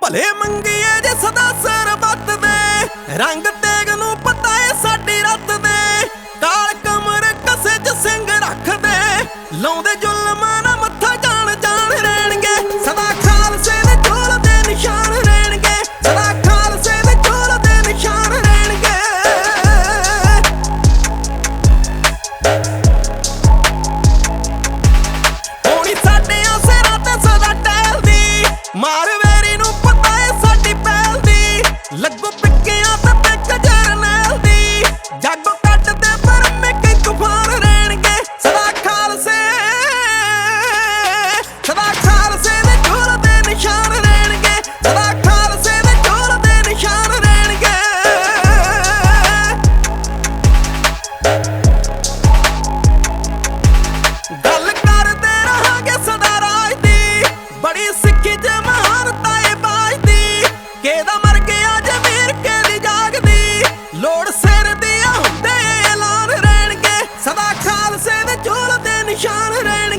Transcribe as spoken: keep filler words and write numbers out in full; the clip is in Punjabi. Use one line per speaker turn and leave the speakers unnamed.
ਭਲੇ ਮੰਗੀਏ ਜੇ ਸਦਾ ਸਰਬੱਤ ਦੇ ਰੰਗ ਤੇਗ ਨੂੰ ਪਤਾ ਏ ਸਾਡੀ ਰੱਤ ਦੇ ਕਾਲ ਕਮਰ ਕਸੇ ਚ ਸਿੰਘ ਰੱਖਦੇ ਲਾਉਂਦੇ ਜ਼ੁਲਮਾਂ ਨਾ ਮੱਥਾ ਜਾਣ ਜਾਣ ਰਹਿਣਗੇ ਸਦਾ ਖਾਲਸੇ ਦੇ ਝੋਲ ਦੇ ਨਿਸ਼ਾਨ ਰਹਿਣਗੇ ਸਦਾ ਖਾਲਸੇ ਦੇ ਝੋਲ ਦੇ ਨਿਸ਼ਾਨ ਰਹਿਣਗੇ ਹੋਣੀ ਸਾਡਿਆਂ ਸਿਰਾਂ ਤੇ ਸਦਾ ਟਹਿਲਦੀ ਮਾਰ ਵੇਰੀ ਨੂੰ ਪਤਾ ਏ ਸਾਡੀ ਪਹਿਲ ਦੀ ਲੱਗੂ ਪਿੱਕਿਆਂ ਤੇ ਪਿੱਕ ਜਰਨੈਲ ਦੀ ਜਾਗੋ ਕੱਢਦੇ ਪਰ ਮੇ ਕਈ ਤੂਫਾਨ ਰਹਿਣਗੇ ਸਦਾ ਖਾਲਸੇ ਸਦਾ ਖਾਲਸੇ ਦੇ ਝੋਲ ਦੇ ਨਿਸ਼ਾਨ ਰਹਿਣਗੇ ਸਦਾ ਖਾਲਸੇ ਦੇ ਝੋਲ ਦੇ ਨਿਸ਼ਾਨ ਰਹਿਣਗੇ ਗੱਲ ਕਰਦੇ ਰਹਾਂਗੇ ਸਦਾ ਰਾਜ ਦੀ ਬੜੀ ਸਿੱਖੀ ਚ ਮਹਾਨਤਾ ਏ ਬਾਜ ਦੀ ਕਿਹਦਾ ਮਰ ਗਿਆ ਜਮੀਰ ਕਿਹਦੀ ਜਾਗਦੀ ਲੋੜ ਸਿਰ ਦੀ ਹੁੰਦੇ ਐਲਾਨ ਰਹਿਣਗੇ ਸਦਾ ਖਾਲਸੇ ਦੇ ਝੋਲ ਦੇ ਨਿਸ਼ਾਨ ਰਹਿਣਗੇ